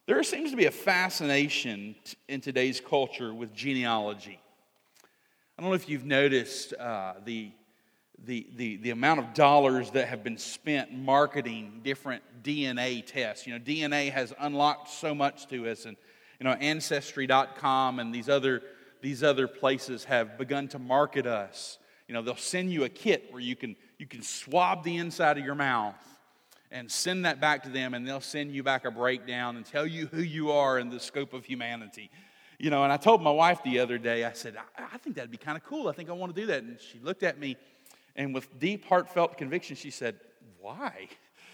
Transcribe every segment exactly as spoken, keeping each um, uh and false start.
There seems to be a fascination in today's culture with genealogy. I don't know if you've noticed uh, the, the, the, the amount of dollars that have been spent marketing different D N A tests. You know, D N A has unlocked so much to us, and you know, Ancestry dot com and these other these other places have begun to market us. You know, they'll send you a kit where you can you can swab the inside of your mouth and send that back to them, and they'll send you back a breakdown and tell you who you are in the scope of humanity. You know, and I told my wife the other day, I said, I, I think that'd be kind of cool. I think I want to do that. And she looked at me, and with deep, heartfelt conviction, she said, why?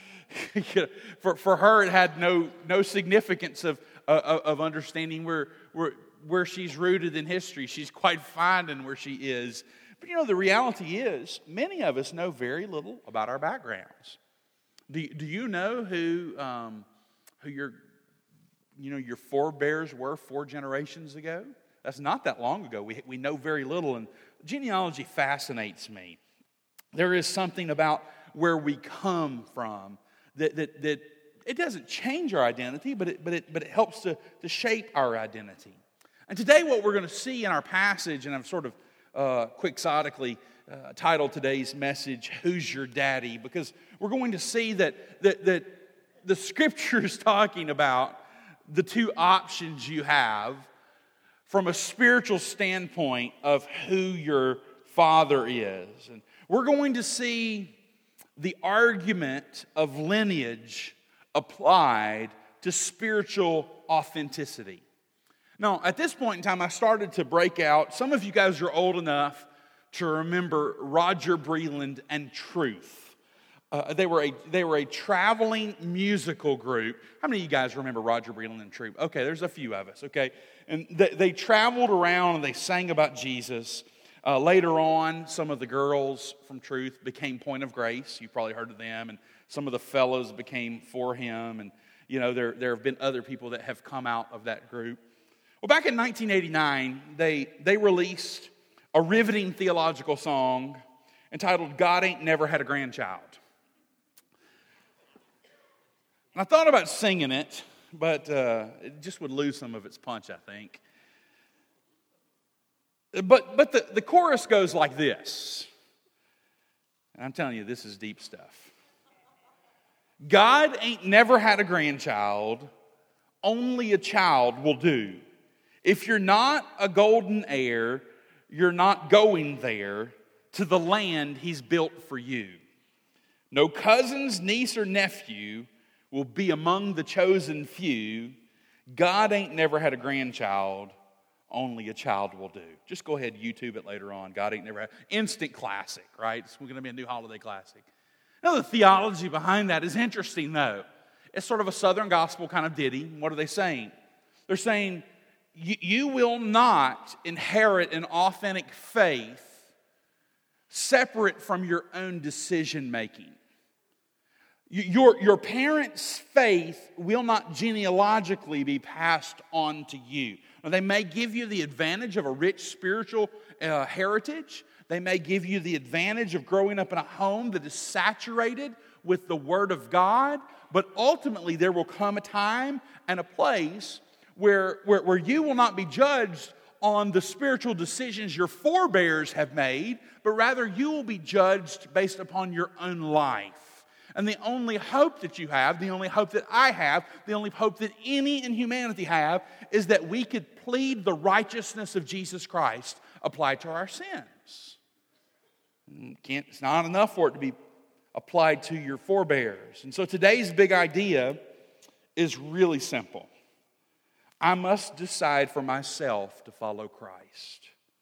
for, for her, it had no, no significance of, uh, of understanding where, where, where she's rooted in history. She's quite fine in where she is. But, you know, the reality is, many of us know very little about our backgrounds. Do, do you know who um, who your you know your forebears were four generations ago? That's not that long ago. We we know very little, and genealogy fascinates me. There is something about where we come from that that, that it doesn't change our identity, but it but it but it helps to, to shape our identity. And today, what we're going to see in our passage, and I've sort of uh, quixotically Uh, titled today's message, Who's Your Daddy? Because we're going to see that, that, that the Scripture is talking about the two options you have from a spiritual standpoint of who your Father is. And we're going to see the argument of lineage applied to spiritual authenticity. Now, at this point in time, I started to break out. Some of you guys are old enough to remember Roger Breland and Truth. Uh, they were a they were a traveling musical group. How many of you guys remember Roger Breland and Truth? Okay, there's a few of us, okay? And they, they traveled around and they sang about Jesus. Uh, later on, some of the girls from Truth became Point of Grace. You've probably heard of them. And some of the fellows became For Him. And, you know, there, there have been other people that have come out of that group. Well, back in nineteen eighty-nine, they they released a riveting theological song entitled God Ain't Never Had a Grandchild. And I thought about singing it, but uh, it just would lose some of its punch, I think. But but the, the chorus goes like this. And I'm telling you, this is deep stuff. God ain't never had a grandchild, only a child will do. If you're not a golden heir, you're not going there to the land He's built for you. No cousins, niece, or nephew will be among the chosen few. God ain't never had a grandchild, only a child will do. Just go ahead and YouTube it later on. God ain't never had. Instant classic, right? It's going to be a new holiday classic. Now, the theology behind that is interesting, though. It's sort of a Southern gospel kind of ditty. What are they saying? They're saying, you will not inherit an authentic faith separate from your own decision making. Your, your parents' faith will not genealogically be passed on to you. Now, they may give you the advantage of a rich spiritual uh, heritage. They may give you the advantage of growing up in a home that is saturated with the Word of God. But ultimately, there will come a time and a place Where, where, where you will not be judged on the spiritual decisions your forebears have made, but rather you will be judged based upon your own life. And the only hope that you have, the only hope that I have, the only hope that any in humanity have, is that we could plead the righteousness of Jesus Christ applied to our sins. Can't, it's not enough for it to be applied to your forebears. And so today's big idea is really simple. I must decide for myself to follow Christ.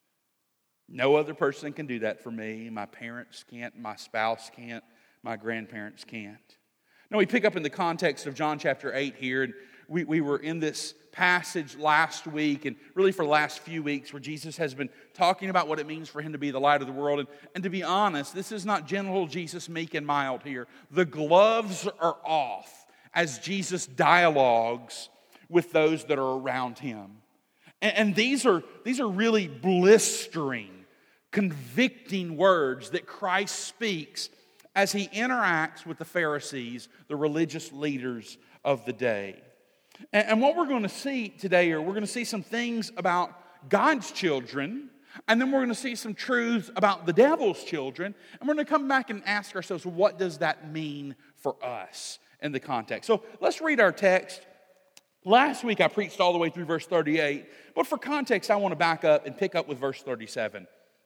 No other person can do that for me. My parents can't, my spouse can't, my grandparents can't. Now we pick up in the context of John chapter eight here, and we, we were in this passage last week, and really for the last few weeks, where Jesus has been talking about what it means for Him to be the light of the world. And, and to be honest, this is not gentle Jesus, meek and mild here. The gloves are off as Jesus dialogues with those that are around Him. And, and these are, these are really blistering, convicting words that Christ speaks as He interacts with the Pharisees, the religious leaders of the day. And, and what we're going to see today, or we're going to see some things about God's children, and then we're going to see some truths about the devil's children, and we're going to come back and ask ourselves, what does that mean for us in the context? So let's read our text. Last week I preached all the way through verse thirty-eight, but for context I want to back up and pick up with verse thirty-seven.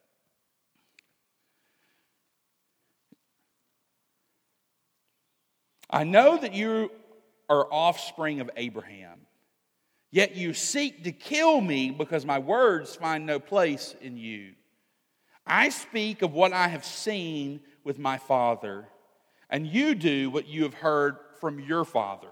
I know that you are offspring of Abraham, yet you seek to kill me because my words find no place in you. I speak of what I have seen with my father, and you do what you have heard from your father.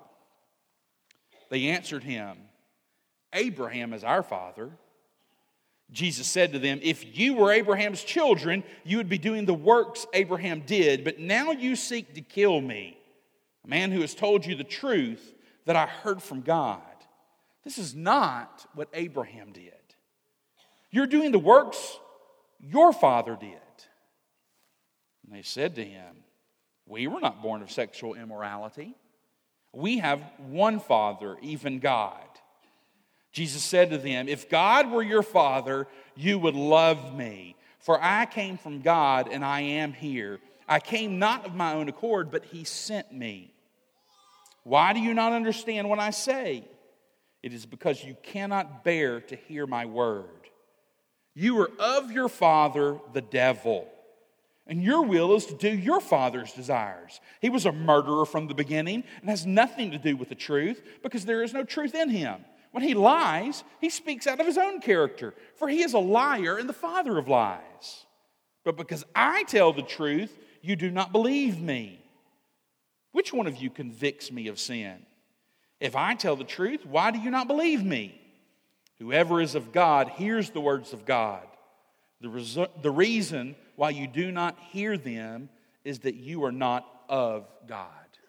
They answered him, Abraham is our father. Jesus said to them, if you were Abraham's children, you would be doing the works Abraham did, but now you seek to kill me, a man who has told you the truth that I heard from God. This is not what Abraham did. You're doing the works your father did. And they said to him, we were not born of sexual immorality. We have one Father, even God. Jesus said to them, if God were your Father, you would love me, for I came from God and I am here. I came not of my own accord, but He sent me. Why do you not understand what I say? It is because you cannot bear to hear my word. You are of your father, the devil, and your will is to do your father's desires. He was a murderer from the beginning and has nothing to do with the truth because there is no truth in him. When he lies, he speaks out of his own character, for he is a liar and the father of lies. But because I tell the truth, you do not believe me. Which one of you convicts me of sin? If I tell the truth, why do you not believe me? Whoever is of God hears the words of God. The, resu- the reason why you do not hear them is that you are not of God.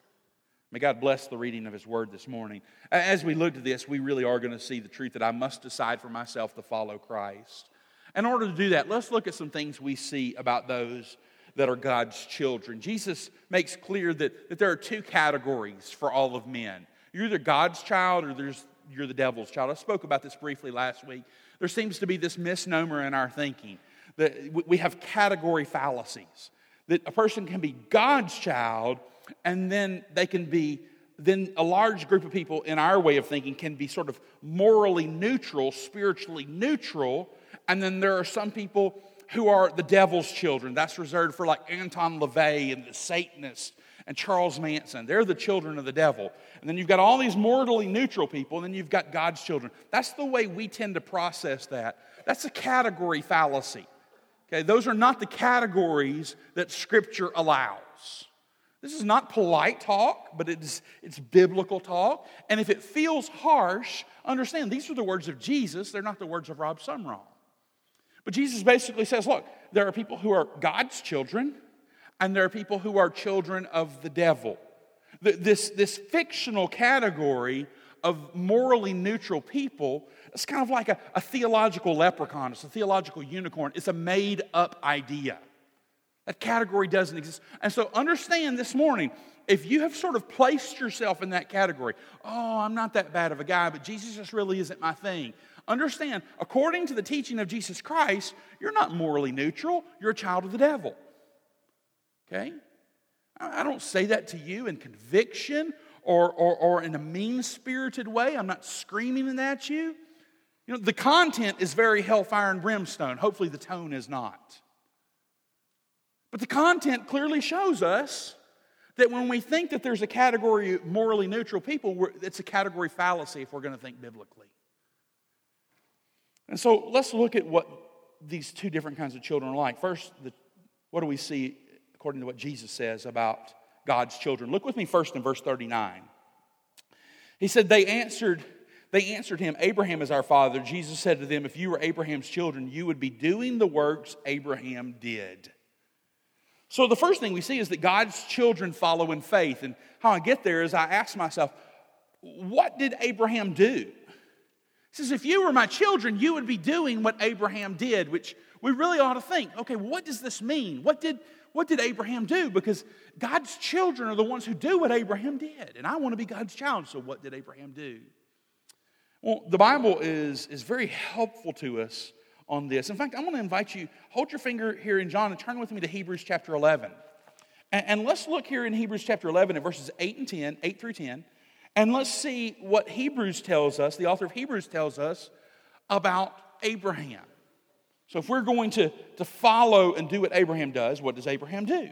May God bless the reading of His Word this morning. As we look at this, we really are going to see the truth that I must decide for myself to follow Christ. In order to do that, let's look at some things we see about those that are God's children. Jesus makes clear that, that there are two categories for all of men. You're either God's child or there's, you're the devil's child. I spoke about this briefly last week. There seems to be this misnomer in our thinking that we have category fallacies. That a person can be God's child and then they can be, then a large group of people in our way of thinking can be sort of morally neutral, spiritually neutral, and then there are some people who are the devil's children. That's reserved for like Anton LaVey and the Satanists and Charles Manson. They're the children of the devil. And then you've got all these morally neutral people, and then you've got God's children. That's the way we tend to process that. That's a category fallacy. Okay, those are not the categories that Scripture allows. This is not polite talk, but it's, it's biblical talk. And if it feels harsh, understand these are the words of Jesus. They're not the words of Rob Sumrall. But Jesus basically says, look, there are people who are God's children, and there are people who are children of the devil. This, this fictional category of morally neutral people, it's kind of like a, a theological leprechaun. It's a theological unicorn. It's a made-up idea. That category doesn't exist. And so understand this morning, if you have sort of placed yourself in that category, oh, I'm not that bad of a guy, but Jesus just really isn't my thing. Understand, according to the teaching of Jesus Christ, you're not morally neutral. You're a child of the devil. Okay? I don't say that to you in conviction or, or, or in a mean-spirited way. I'm not screaming it at you. You know, the content is very hellfire and brimstone. Hopefully the tone is not. But the content clearly shows us that when we think that there's a category of morally neutral people, it's a category fallacy if we're going to think biblically. And so let's look at what these two different kinds of children are like. First, the, what do we see according to what Jesus says about God's children? Look with me first in verse thirty-nine. He said, they answered, they answered him, Abraham is our father. Jesus said to them, if you were Abraham's children, you would be doing the works Abraham did. So the first thing we see is that God's children follow in faith. And how I get there is I ask myself, what did Abraham do? He says, if you were my children, you would be doing what Abraham did, which we really ought to think, okay, what does this mean? What did, what did Abraham do? Because God's children are the ones who do what Abraham did. And I want to be God's child, so what did Abraham do? Well, the Bible is, is very helpful to us on this. In fact, I'm going to invite you, hold your finger here in John and turn with me to Hebrews chapter eleven. And, and let's look here in Hebrews chapter eleven at verses eight and ten, eight through ten, and let's see what Hebrews tells us, the author of Hebrews tells us about Abraham. So if we're going to, to follow and do what Abraham does, what does Abraham do?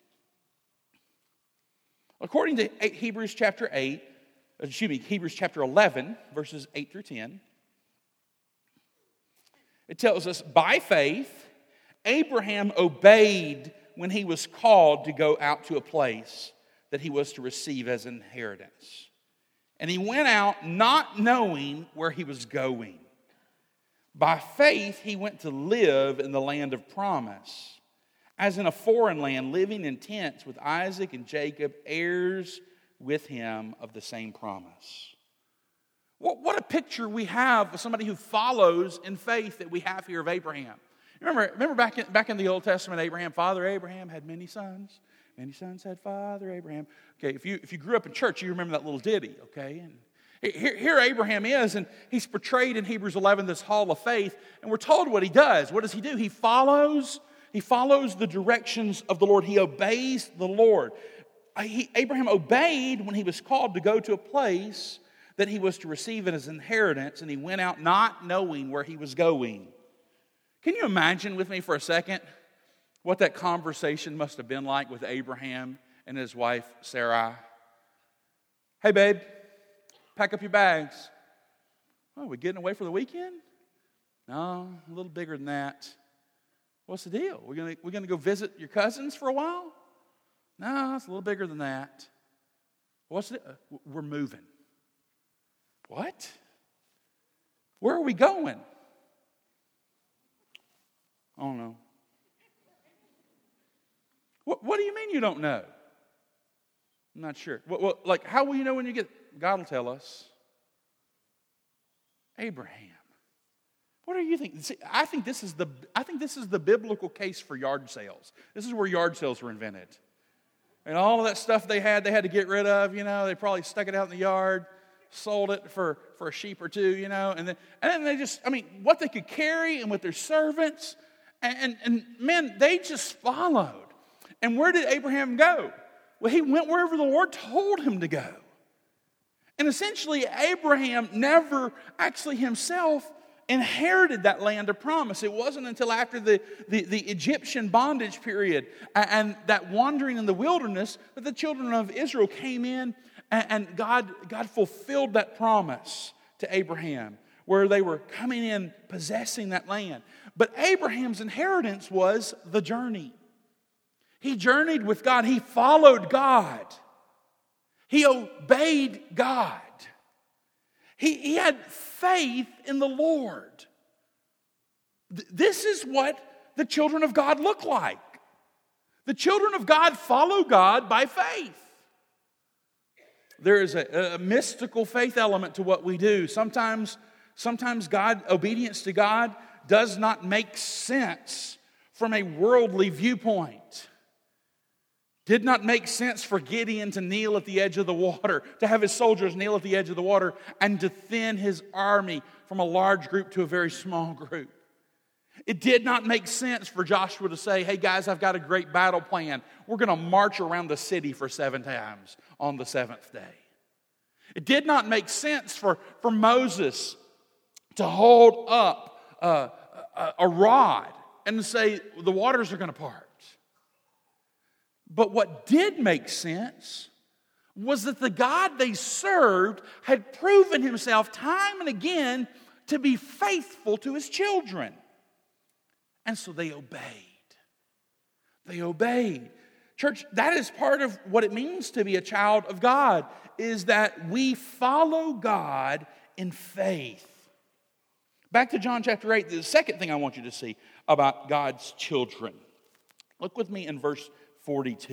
According to Hebrews chapter eight, excuse me, Hebrews chapter eleven, verses eight through ten, it tells us, by faith, Abraham obeyed when he was called to go out to a place that he was to receive as inheritance. And he went out not knowing where he was going. By faith, he went to live in the land of promise, as in a foreign land, living in tents with Isaac and Jacob, heirs with him of the same promise. What, what a picture we have of somebody who follows in faith that we have here of Abraham. Remember, remember back in, back in the Old Testament, Abraham, Father Abraham had many sons. Many sons had Father Abraham. Okay, if you if you grew up in church, you remember that little ditty, okay? And Here, here Abraham is, and he's portrayed in Hebrews eleven, this hall of faith, and we're told what he does. What does he do? He follows, he follows the directions of the Lord. He obeys the Lord. He, Abraham obeyed when he was called to go to a place that he was to receive as his inheritance, and he went out not knowing where he was going. Can you imagine with me for a second what that conversation must have been like with Abraham and his wife Sarai? Hey, babe. Pack up your bags. Oh, are we getting away for the weekend? No, a little bigger than that. What's the deal? We're going we're gonna go visit your cousins for a while? No, it's a little bigger than that. What's the uh, We're moving. What? Where are we going? I don't know. What, what do you mean you don't know? I'm not sure. Well, well, like, how will you know when you get... God will tell us. Abraham. What do you think? See, I think this is the I think this is the biblical case for yard sales. This is where yard sales were invented. And all of that stuff they had, they had to get rid of, you know, they probably stuck it out in the yard, sold it for, for a sheep or two, you know, and then and then they just, I mean, what they could carry and with their servants, and, and, and men, they just followed. And where did Abraham go? Well, he went wherever the Lord told him to go. And essentially, Abraham never actually himself inherited that land of promise. It wasn't until after the, the, the Egyptian bondage period and, and that wandering in the wilderness that the children of Israel came in and, and God, God fulfilled that promise to Abraham, where they were coming in, possessing that land. But Abraham's inheritance was the journey. He journeyed with God. He followed God. He obeyed God. He, he had faith in the Lord. Th- this is what the children of God look like. The children of God follow God by faith. There is a, a mystical faith element to what we do. Sometimes, sometimes God, obedience to God does not make sense from a worldly viewpoint. Did not make sense for Gideon to kneel at the edge of the water, to have his soldiers kneel at the edge of the water, and to thin his army from a large group to a very small group. It did not make sense for Joshua to say, hey guys, I've got a great battle plan. We're going to march around the city for seven times on the seventh day. It did not make sense for, for Moses to hold up a, a, a rod and to say, the waters are going to part. But what did make sense was that the God they served had proven himself time and again to be faithful to his children. And so they obeyed. They obeyed. Church, that is part of what it means to be a child of God, is that we follow God in faith. Back to John chapter eight, the second thing I want you to see about God's children. Look with me in verse forty-two.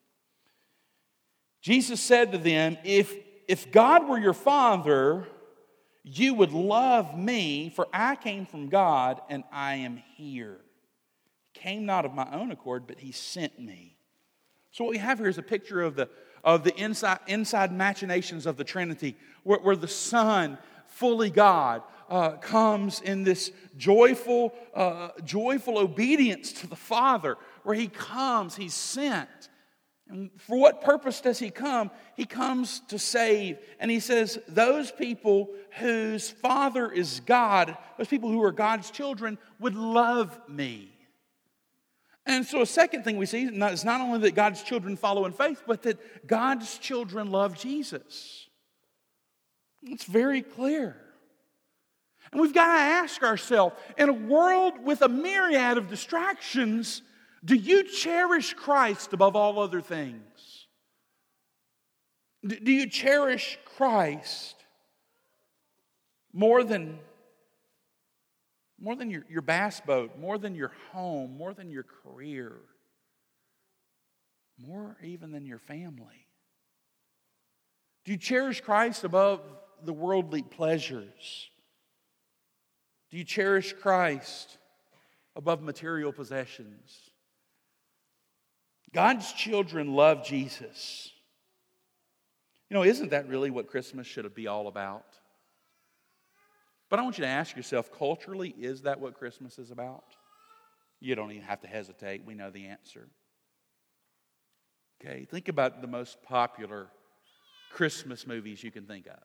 Jesus said to them, if, if God were your Father, you would love me, for I came from God and I am here. Came not of my own accord, but he sent me. So what we have here is a picture of the, of the inside, inside machinations of the Trinity, where, where the Son, fully God, uh, comes in this joyful, uh, joyful obedience to the Father, where He comes, He's sent. And for what purpose does He come? He comes to save. And He says, those people whose Father is God, those people who are God's children, would love me. And so a second thing we see is not only that God's children follow in faith, but that God's children love Jesus. It's very clear. And we've got to ask ourselves, in a world with a myriad of distractions, do you cherish Christ above all other things? Do you cherish Christ more than, more than your, your bass boat, more than your home, more than your career, more even than your family? Do you cherish Christ above the worldly pleasures? Do you cherish Christ above material possessions? God's children love Jesus. You know, isn't that really what Christmas should be all about? But I want you to ask yourself, culturally, is that what Christmas is about? You don't even have to hesitate. We know the answer. Okay, think about the most popular Christmas movies you can think of.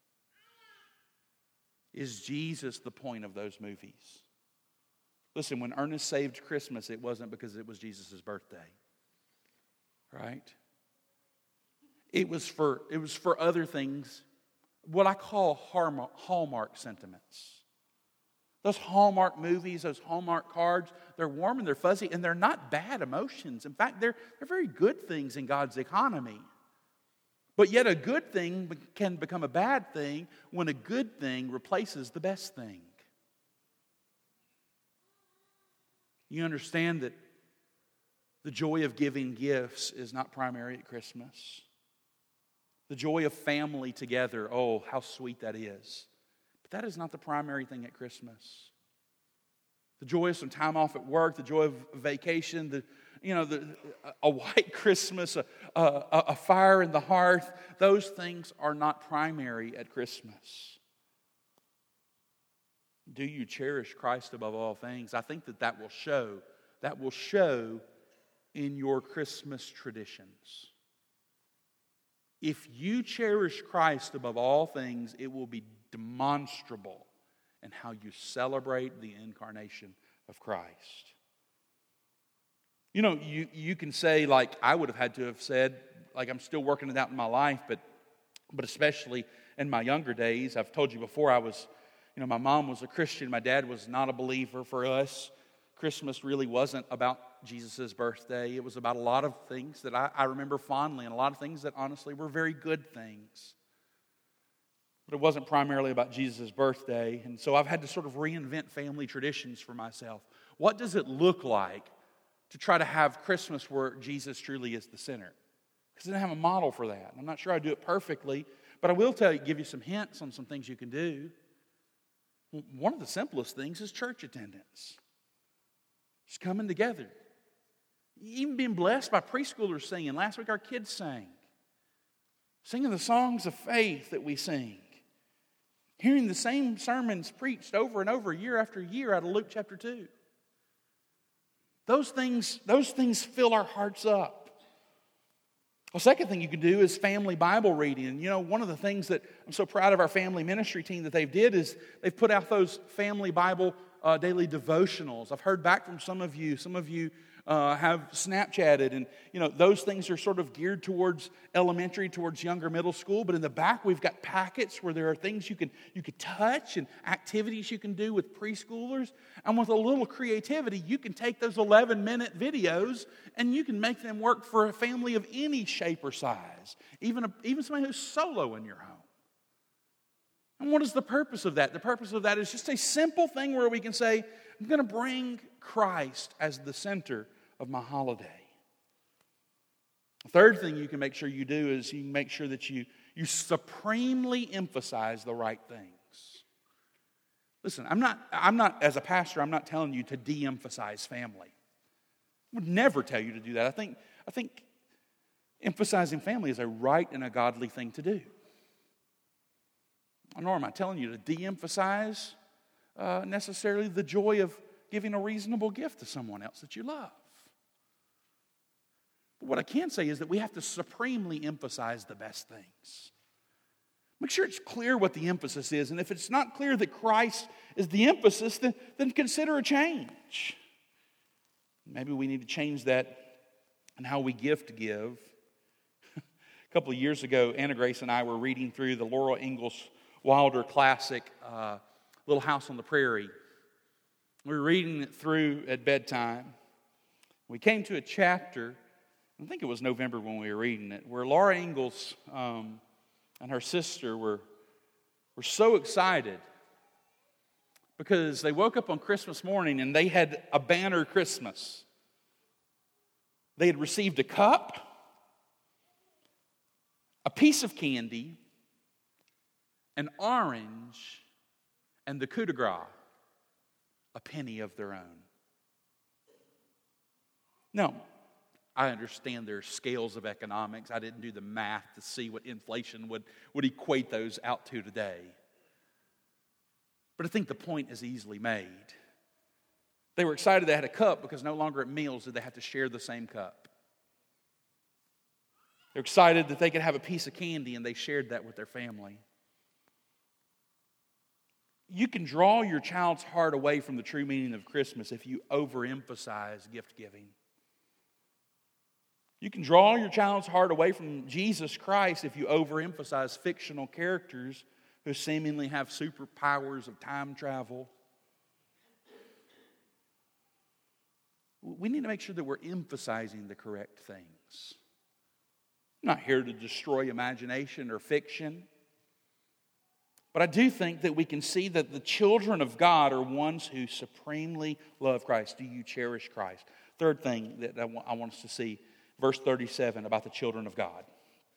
Is Jesus the point of those movies? Listen, when Ernest saved Christmas, it wasn't because it was Jesus' birthday. Right? It was for, it was for other things, what I call Hallmark sentiments. Those Hallmark movies, those Hallmark cards, they're warm and they're fuzzy, and they're not bad emotions. In fact, they're, they're very good things in God's economy. But yet a good thing can become a bad thing when a good thing replaces the best thing. You understand that the joy of giving gifts is not primary at Christmas. The joy of family together, oh, how sweet that is. But that is not the primary thing at Christmas. The joy of some time off at work, the joy of vacation, the you know, the, a white Christmas, a, a, a fire in the hearth, those things are not primary at Christmas. Do you cherish Christ above all things? I think that that will show, that will show in your Christmas traditions. If you cherish Christ above all things, it will be demonstrable in how you celebrate the incarnation of Christ. You know, you, you can say, like I would have had to have said, like I'm still working it out in my life, but but especially in my younger days. I've told you before, I was, you know, my mom was a Christian. My dad was not a believer. For us, Christmas really wasn't about Jesus' birthday. It was about a lot of things that I, I remember fondly, and a lot of things that honestly were very good things. But it wasn't primarily about Jesus' birthday. And so I've had to sort of reinvent family traditions for myself. What does it look like to try to have Christmas where Jesus truly is the center? Because I didn't have a model for that. I'm not sure I do it perfectly, but I will tell you, give you some hints on some things you can do. One of the simplest things is church attendance. Just coming together. Even being blessed by preschoolers singing. Last week our kids sang. Singing the songs of faith that we sing. Hearing the same sermons preached over and over, year after year, out of Luke chapter two. Those things, those things fill our hearts up. A second thing you can do is family Bible reading. And you know, one of the things that I'm so proud of our family ministry team that they've did is they've put out those family Bible uh, daily devotionals. I've heard back from some of you. Some of you uh, have Snapchatted, and you know those things are sort of geared towards elementary, towards younger middle school. But in the back, we've got packets where there are things you can you can touch and activities you can do with preschoolers. And with a little creativity, you can take those eleven-minute videos and you can make them work for a family of any shape or size, even a, even somebody who's solo in your home. And what is the purpose of that? The purpose of that is just a simple thing where we can say, I'm going to bring Christ as the center of my holiday. The third thing you can make sure you do is you can make sure that you, you supremely emphasize the right things. Listen, I'm not, I'm not, as a pastor, I'm not telling you to de-emphasize family. I would never tell you to do that. I think, I think Emphasizing family is a right and a godly thing to do. Nor am I telling you to de-emphasize uh, necessarily the joy of giving a reasonable gift to someone else that you love. But what I can say is that we have to supremely emphasize the best things. Make sure it's clear what the emphasis is. And if it's not clear that Christ is the emphasis, then, then consider a change. Maybe we need to change that in how we gift give. A couple of years ago, Anna Grace and I were reading through the Laura Ingalls Wilder classic, uh, Little House on the Prairie. We were reading it through at bedtime. We came to a chapter, I think it was November when we were reading it, where Laura Ingalls um, and her sister were, were so excited because they woke up on Christmas morning and they had a banner Christmas. They had received a cup, a piece of candy, an orange, and the coup de grace, a penny of their own. Now, I understand there are scales of economics. I didn't do the math to see what inflation would, would equate those out to today. But I think the point is easily made. They were excited they had a cup because no longer at meals did they have to share the same cup. They're excited that they could have a piece of candy and they shared that with their family. You can draw your child's heart away from the true meaning of Christmas if you overemphasize gift giving. You can draw your child's heart away from Jesus Christ if you overemphasize fictional characters who seemingly have superpowers of time travel. We need to make sure that we're emphasizing the correct things. I'm not here to destroy imagination or fiction. But I do think that we can see that the children of God are ones who supremely love Christ. Do you cherish Christ? Third thing that I want us to see, verse thirty-seven about the children of God.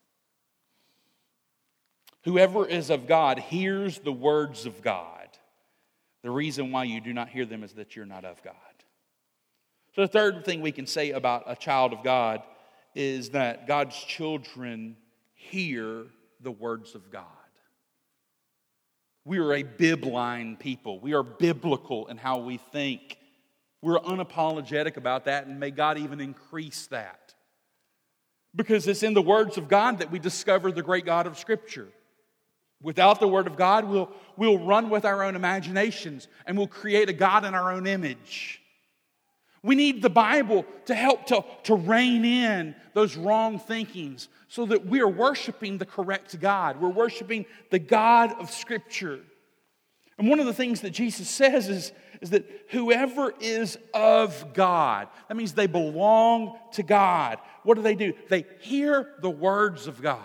Whoever is of God hears the words of God. The reason why you do not hear them is that you're not of God. So the third thing we can say about a child of God is that God's children hear the words of God. We are a bibline people. We are biblical in how we think. We're unapologetic about that, and may God even increase that. Because it's in the words of God that we discover the great God of Scripture. Without the Word of God, we'll, we'll run with our own imaginations, and we'll create a God in our own image. We need the Bible to help to, to rein in those wrong thinkings so that we are worshiping the correct God. We're worshiping the God of Scripture. And one of the things that Jesus says is, is that whoever is of God, that means they belong to God. What do they do? They hear the words of God.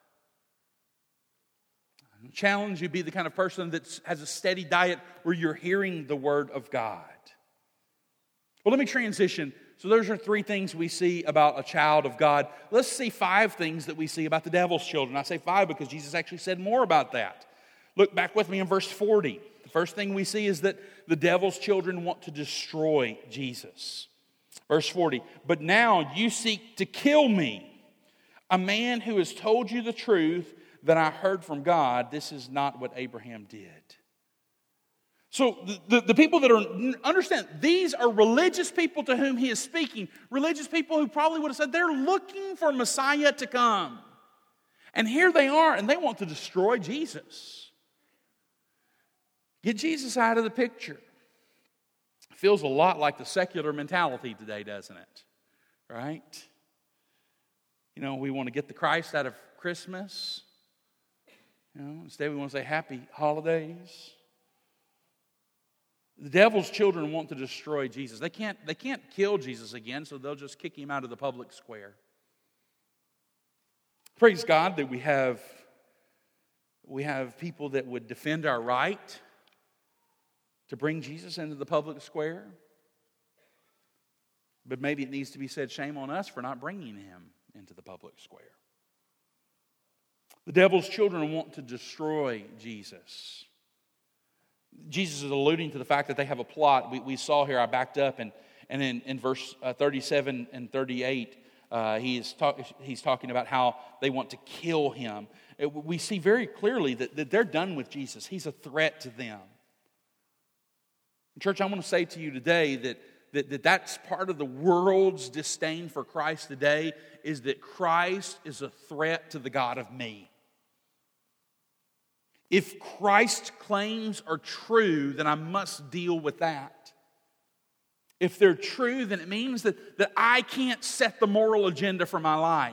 I challenge you to be the kind of person that has a steady diet where you're hearing the Word of God. Well, let me transition. So those are three things we see about a child of God. Let's see five things that we see about the devil's children. I say five because Jesus actually said more about that. Look back with me in verse forty. The first thing we see is that the devil's children want to destroy Jesus. Verse forty, but now you seek to kill me, a man who has told you the truth that I heard from God. This is not what Abraham did. So the, the, the people that are, understand, these are religious people to whom he is speaking. Religious people who probably would have said they're looking for Messiah to come. And here they are, and they want to destroy Jesus. Get Jesus out of the picture. Feels a lot like the secular mentality today, doesn't it? Right? You know, we want to get the Christ out of Christmas. You know, instead we want to say happy holidays. The devil's children want to destroy Jesus. They can't, they can't kill Jesus again, so they'll just kick him out of the public square. Praise God that we have, we have people that would defend our right to bring Jesus into the public square. But maybe it needs to be said, shame on us for not bringing him into the public square. The devil's children want to destroy Jesus. Jesus is alluding to the fact that they have a plot. We, we saw here, I backed up, and, and in, in verse uh, thirty-seven and thirty-eight, Uh, he is talk, he's talking about how they want to kill him. It, we see very clearly that, that they're done with Jesus. He's a threat to them. Church, I want to say to you today that, that, that that's part of the world's disdain for Christ today, is that Christ is a threat to the God of me. If Christ's claims are true, then I must deal with that. If they're true, then it means that, that I can't set the moral agenda for my life.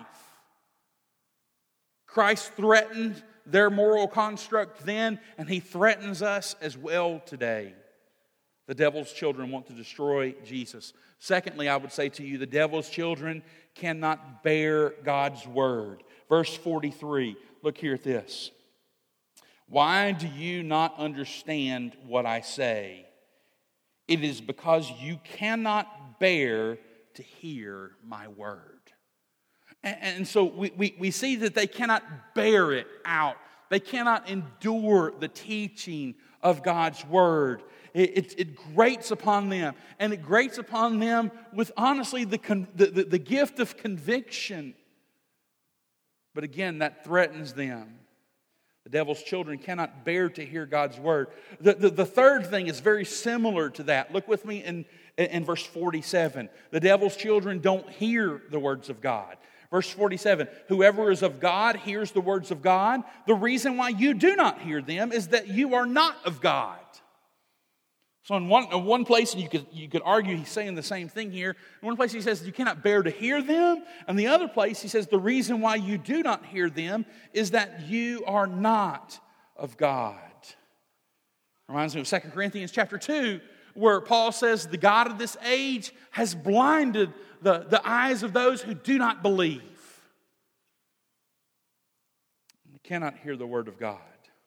Christ threatened their moral construct then, and He threatens us as well today. The devil's children want to destroy Jesus. Secondly, I would say to you, the devil's children cannot bear God's word. Verse forty-three, look here at this. Why do you not understand what I say? It is because you cannot bear to hear my word. And, and so we, we, we see that they cannot bear it out. They cannot endure the teaching of God's word. It, it, it grates upon them. And it grates upon them with, honestly, the, con, the, the, the gift of conviction. But again, that threatens them. The devil's children cannot bear to hear God's word. The, the, the third thing is very similar to that. Look with me in, in verse forty-seven. The devil's children don't hear the words of God. Verse forty-seven, whoever is of God hears the words of God. The reason why you do not hear them is that you are not of God. So in one, in one place, you could, you could argue he's saying the same thing here. In one place he says you cannot bear to hear them. And the other place he says the reason why you do not hear them is that you are not of God. Reminds me of Second Corinthians chapter two, where Paul says the God of this age has blinded the, the eyes of those who do not believe. You cannot hear the word of God.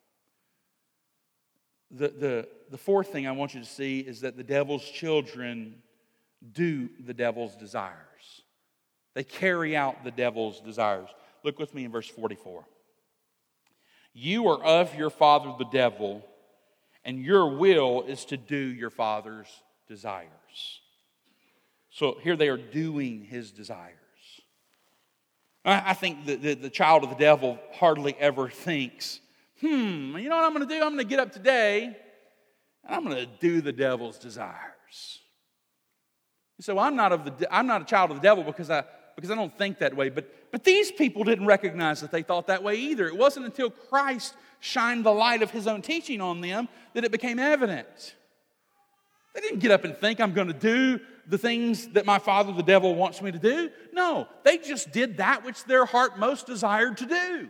The, the, the fourth thing I want you to see is that the devil's children do the devil's desires. They carry out the devil's desires. Look with me in verse forty-four. You are of your father the devil, and your will is to do your father's desires. So here they are doing his desires. I, I think that the, the child of the devil hardly ever thinks, Hmm, you know what I'm going to do? I'm going to get up today and I'm going to do the devil's desires. You say, well, I'm not of the I'm not a child of the devil because I because I don't think that way. But but these people didn't recognize that they thought that way either. It wasn't until Christ shined the light of his own teaching on them that it became evident. They didn't get up and think, I'm going to do the things that my father, the devil, wants me to do. No, they just did that which their heart most desired to do.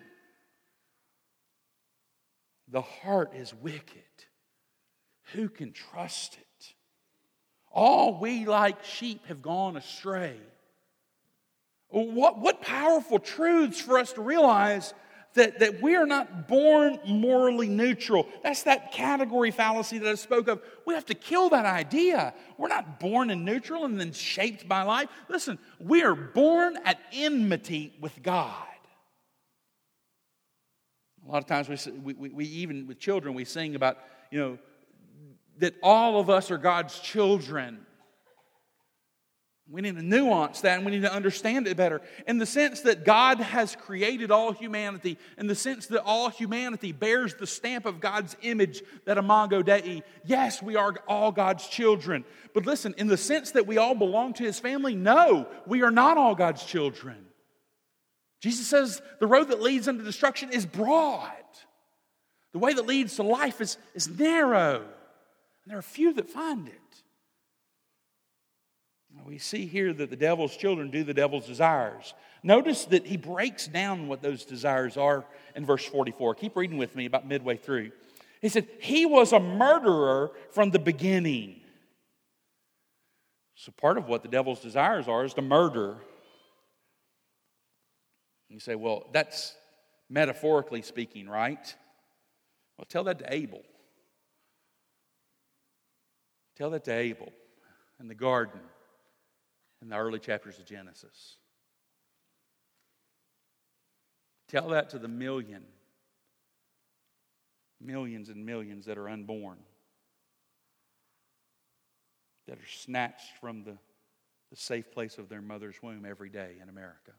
The heart is wicked. Who can trust it? All we like sheep have gone astray. What, what powerful truths for us to realize that, that we are not born morally neutral. That's that category fallacy that I spoke of. We have to kill that idea. We're not born in neutral and then shaped by life. Listen, we are born at enmity with God. A lot of times we, we, we even with children, we sing about, you know, that all of us are God's children. We need to nuance that and we need to understand it better. In the sense that God has created all humanity, in the sense that all humanity bears the stamp of God's image, that imago Dei. Yes, we are all God's children. But listen, in the sense that we all belong to His family, no, we are not all God's children. Jesus says the road that leads unto destruction is broad. The way that leads to life is, is narrow. And there are few that find it. We see here that the devil's children do the devil's desires. Notice that he breaks down what those desires are in verse forty-four. Keep reading with me about midway through. He said, he was a murderer from the beginning. So part of what the devil's desires are is to murder. You say, well, that's metaphorically speaking, right? Well, tell that to Abel. Tell that to Abel in the garden in the early chapters of Genesis. Tell that to the million, millions and millions that are unborn, that are snatched from the the safe place of their mother's womb every day in America.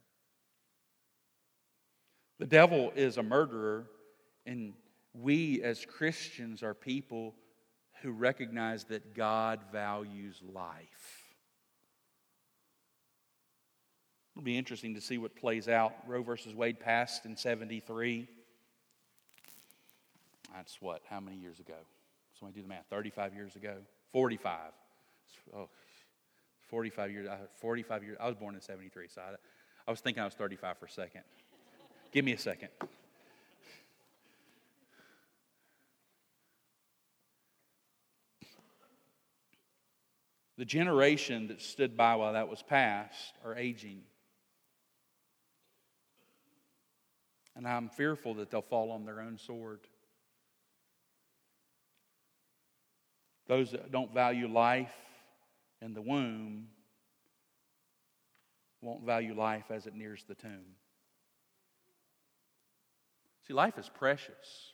The devil is a murderer, and we as Christians are people who recognize that God values life. It'll be interesting to see what plays out. Roe versus Wade passed in seventy-three. That's what? How many years ago? Somebody do the math. thirty-five years ago? forty-five. Oh, forty-five years. forty-five years. I was born in seventy-three, so I, I was thinking I was thirty-five for a second. Give me a second. The generation that stood by while that was passed are aging. And I'm fearful that they'll fall on their own sword. Those that don't value life in the womb won't value life as it nears the tomb. See, life is precious.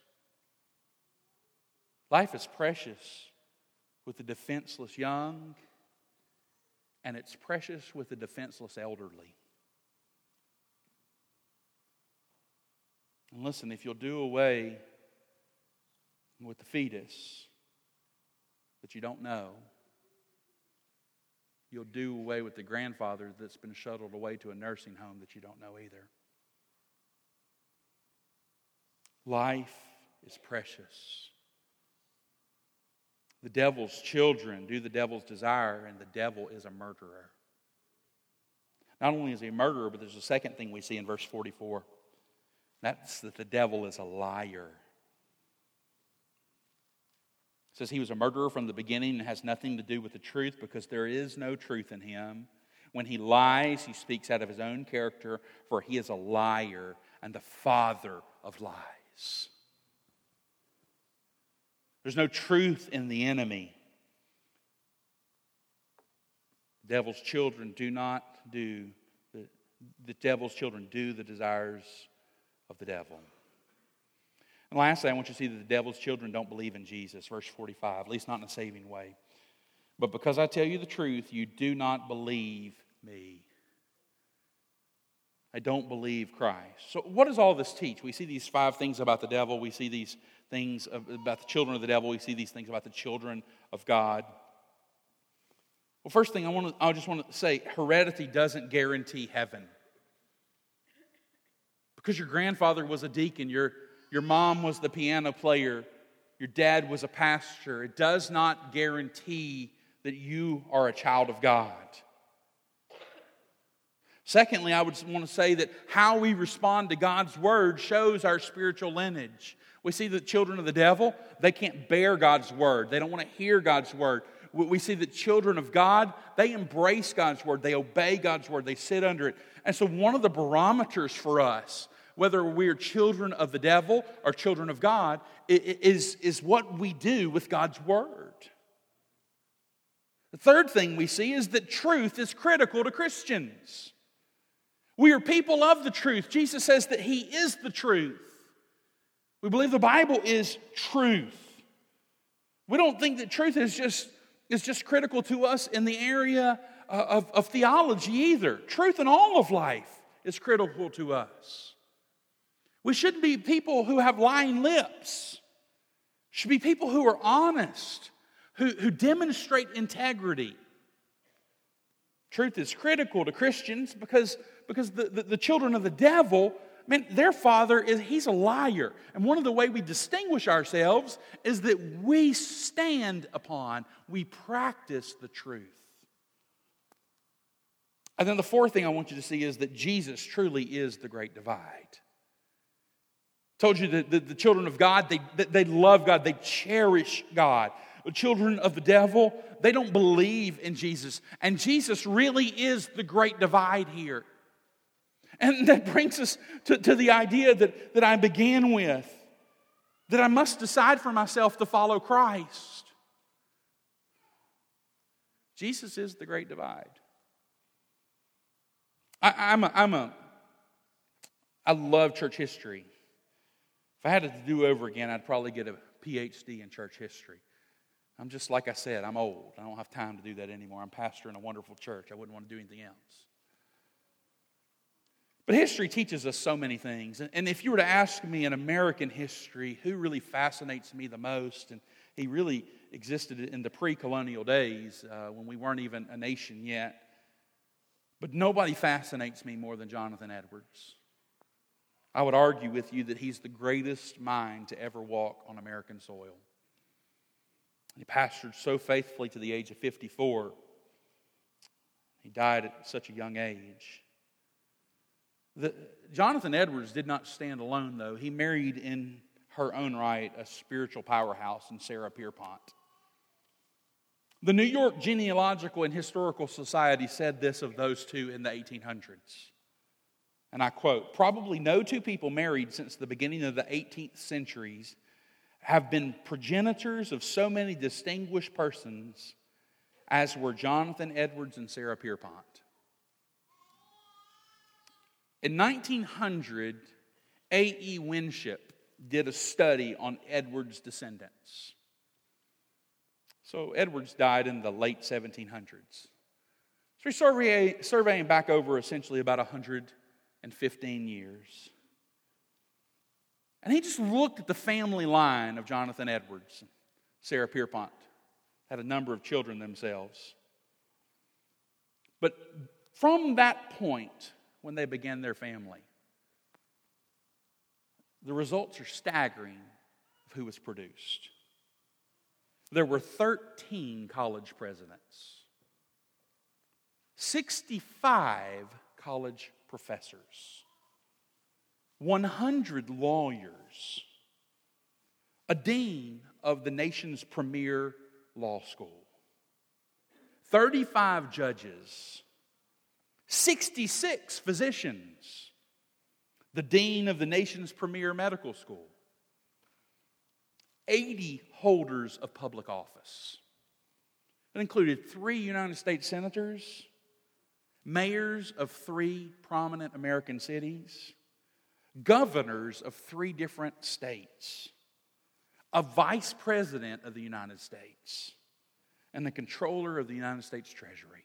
Life is precious with the defenseless young, and it's precious with the defenseless elderly. And listen, if you'll do away with the fetus that you don't know, you'll do away with the grandfather that's been shuttled away to a nursing home that you don't know either. Life is precious. The devil's children do the devil's desire, and the devil is a murderer. Not only is he a murderer, but there's a second thing we see in verse forty-four. That's that the devil is a liar. It says he was a murderer from the beginning and has nothing to do with the truth because there is no truth in him. When he lies, he speaks out of his own character, for he is a liar and the father of lies. There's no truth in the enemy. The devil's children do not do, the, the devil's children do the desires of the devil. And lastly, I want you to see that the devil's children don't believe in Jesus. Verse forty-five, at least not in a saving way. But because I tell you the truth, you do not believe me. I don't believe Christ. So what does all this teach? We see these five things about the devil. We see these things about the children of the devil. We see these things about the children of God. Well, first thing I want to, I just want to say, heredity doesn't guarantee heaven. Because your grandfather was a deacon, your, your mom was the piano player, your dad was a pastor, it does not guarantee that you are a child of God. Secondly, I would want to say that how we respond to God's word shows our spiritual lineage. We see the children of the devil, they can't bear God's word. They don't want to hear God's word. We see that children of God, they embrace God's word. They obey God's word. They sit under it. And so one of the barometers for us, whether we are children of the devil or children of God, is, is what we do with God's word. The third thing we see is that truth is critical to Christians. We are people of the truth. Jesus says that He is the truth. We believe the Bible is truth. We don't think that truth is just, is just critical to us in the area of, of theology either. Truth in all of life is critical to us. We shouldn't be people who have lying lips. We should be people who are honest, who, who demonstrate integrity. Truth is critical to Christians because, because the, the, the children of the devil, man, their father, is he's a liar. And one of the ways we distinguish ourselves is that we stand upon, we practice the truth. And then the fourth thing I want you to see is that Jesus truly is the great divide. I told you that the, the children of God, they, they love God, they cherish God. The children of the devil, they don't believe in Jesus. And Jesus really is the great divide here. And that brings us to, to the idea that, that I began with, that I must decide for myself to follow Christ. Jesus is the great divide. I, I'm a, I'm a, I love church history. If I had it to do over again, I'd probably get a P H D in church history. I'm just, like I said, I'm old. I don't have time to do that anymore. I'm pastoring a wonderful church. I wouldn't want to do anything else. But history teaches us so many things. And if you were to ask me in American history who really fascinates me the most, and he really existed in the pre-colonial days uh, when we weren't even a nation yet, but nobody fascinates me more than Jonathan Edwards. I would argue with you that he's the greatest mind to ever walk on American soil. He pastored so faithfully to the age of fifty-four. He died at such a young age. The, Jonathan Edwards did not stand alone, though. He married in her own right a spiritual powerhouse in Sarah Pierpont. The New York Genealogical and Historical Society said this of those two in the eighteen hundreds. And I quote, "Probably no two people married since the beginning of the eighteenth centuries have been progenitors of so many distinguished persons as were Jonathan Edwards and Sarah Pierpont." In nineteen hundred, A E Winship did a study on Edwards' descendants. So Edwards died in the late seventeen hundreds. So he's survey, surveying back over essentially about one hundred fifteen years. And he just looked at the family line of Jonathan Edwards. Sarah Pierpont had a number of children themselves. But from that point, when they began their family, the results are staggering of who was produced. There were thirteen college presidents, sixty-five college professors, one hundred lawyers, a dean of the nation's premier law school, thirty-five judges, sixty-six physicians, the dean of the nation's premier medical school, eighty holders of public office. It included three United States senators, mayors of three prominent American cities, governors of three different states, a vice president of the United States, and the controller of the United States Treasury.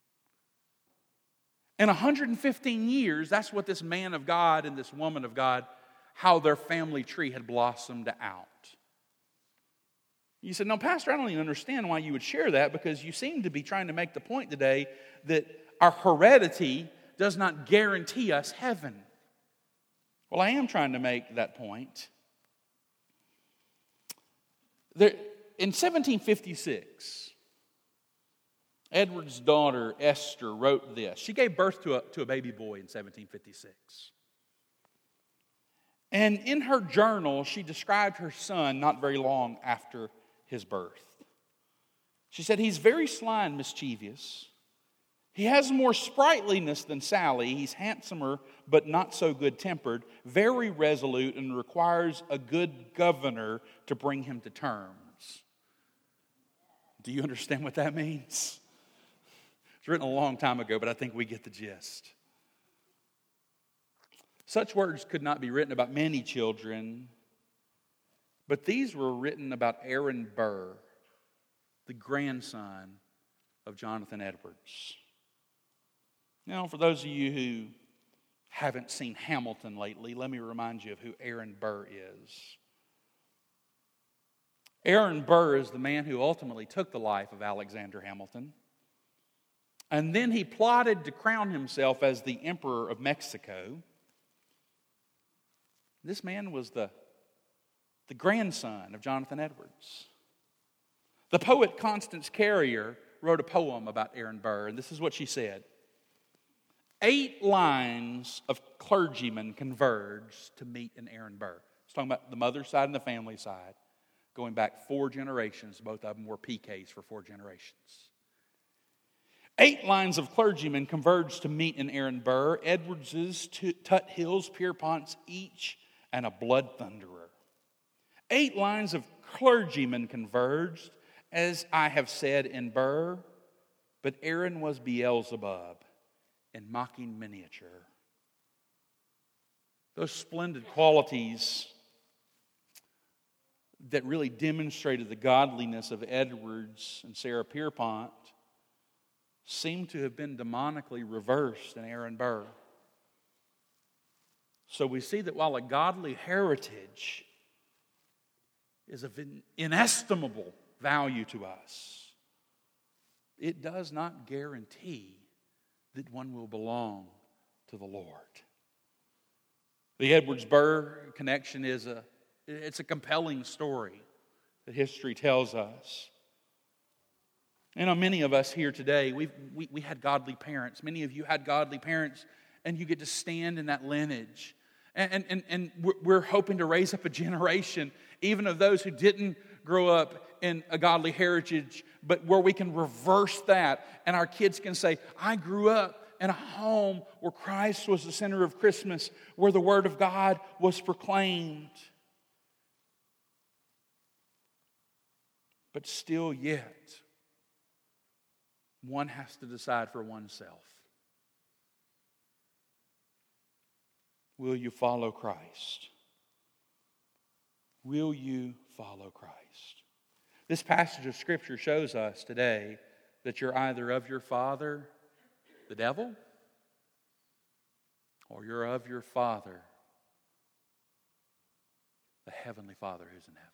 In one hundred fifteen years, that's what this man of God and this woman of God, how their family tree had blossomed out. You said, "No, Pastor, I don't even understand why you would share that, because you seem to be trying to make the point today that our heredity does not guarantee us heaven." Well, I am trying to make that point. There, in seventeen fifty-six, Edward's daughter Esther wrote this. She gave birth to a, to a baby boy in seventeen fifty-six. And in her journal, she described her son not very long after his birth. She said, "He's very sly and mischievous. He has more sprightliness than Sally. He's handsomer, but not so good-tempered, very resolute, and requires a good governor to bring him to terms." Do you understand what that means? It's written a long time ago, but I think we get the gist. Such words could not be written about many children, but these were written about Aaron Burr, the grandson of Jonathan Edwards. Now, for those of you who haven't seen Hamilton lately, let me remind you of who Aaron Burr is. Aaron Burr is the man who ultimately took the life of Alexander Hamilton. And then he plotted to crown himself as the Emperor of Mexico. This man was the, the grandson of Jonathan Edwards. The poet Constance Carrier wrote a poem about Aaron Burr, and this is what she said. Eight lines of clergymen converged to meet in Aaron Burr. It's talking about the mother's side and the family side. Going back four generations, both of them were P Ks for four generations. Eight lines of clergymen converged to meet in Aaron Burr, Edwards's, Tut Hill's, Pierpont's, each, and a blood thunderer. Eight lines of clergymen converged, as I have said in Burr, but Aaron was Beelzebub in mocking miniature. Those splendid qualities that really demonstrated the godliness of Edwards and Sarah Pierpont seem to have been demonically reversed in Aaron Burr. So we see that while a godly heritage is of inestimable value to us, it does not guarantee that one will belong to the Lord. The Edwards-Burr connection is a it's a compelling story that history tells us. You know, many of us here today, we've, we we had godly parents. Many of you had godly parents, and you get to stand in that lineage. And, and, and we're hoping to raise up a generation, even of those who didn't grow up in a godly heritage, but where we can reverse that, and our kids can say, I grew up in a home where Christ was the center of Christmas, where the Word of God was proclaimed. But still yet, one has to decide for oneself. Will you follow Christ? Will you follow Christ? This passage of Scripture shows us today that you're either of your father, the devil, or you're of your Father, the Heavenly Father who's in heaven.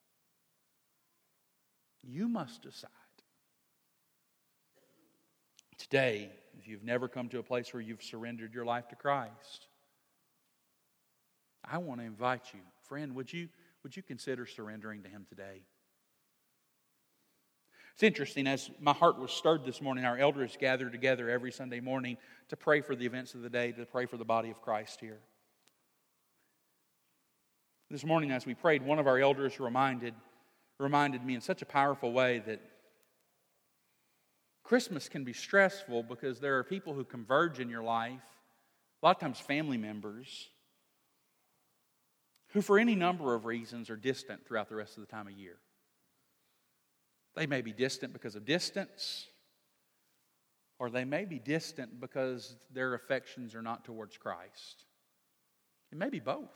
You must decide. Today, if you've never come to a place where you've surrendered your life to Christ, I want to invite you, friend, would you, would you consider surrendering to Him today? It's interesting, as my heart was stirred this morning, our elders gather together every Sunday morning to pray for the events of the day, to pray for the body of Christ here. This morning as we prayed, one of our elders reminded, reminded me in such a powerful way that Christmas can be stressful because there are people who converge in your life, a lot of times family members, who for any number of reasons are distant throughout the rest of the time of year. They may be distant because of distance, or they may be distant because their affections are not towards Christ. It may be both.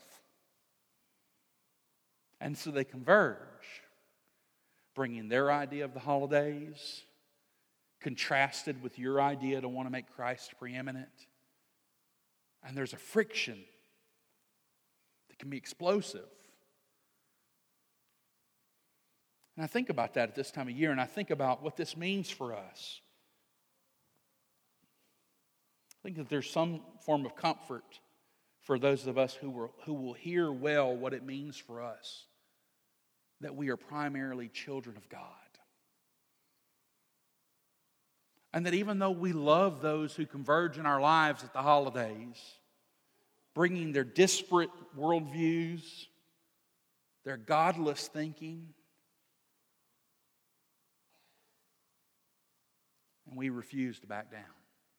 And so they converge, bringing their idea of the holidays, contrasted with your idea to want to make Christ preeminent. And there's a friction that can be explosive. And I think about that at this time of year, and I think about what this means for us. I think that there's some form of comfort for those of us who will, who will hear well what it means for us, that we are primarily children of God. And that even though we love those who converge in our lives at the holidays, bringing their disparate worldviews, their godless thinking, and we refuse to back down.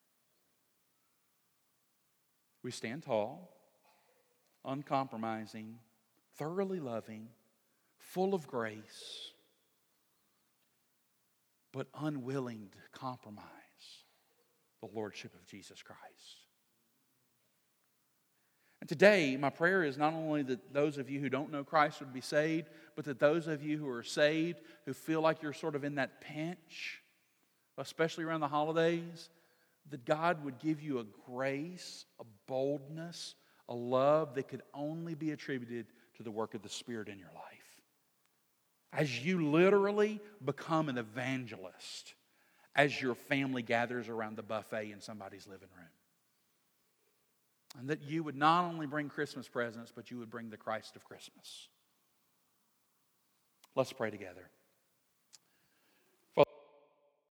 We stand tall, uncompromising, thoroughly loving, full of grace, but unwilling to compromise the lordship of Jesus Christ. And today, my prayer is not only that those of you who don't know Christ would be saved, but that those of you who are saved, who feel like you're sort of in that pinch, especially around the holidays, that God would give you a grace, a boldness, a love that could only be attributed to the work of the Spirit in your life. As you literally become an evangelist, as your family gathers around the buffet in somebody's living room. And that you would not only bring Christmas presents, but you would bring the Christ of Christmas. Let's pray together.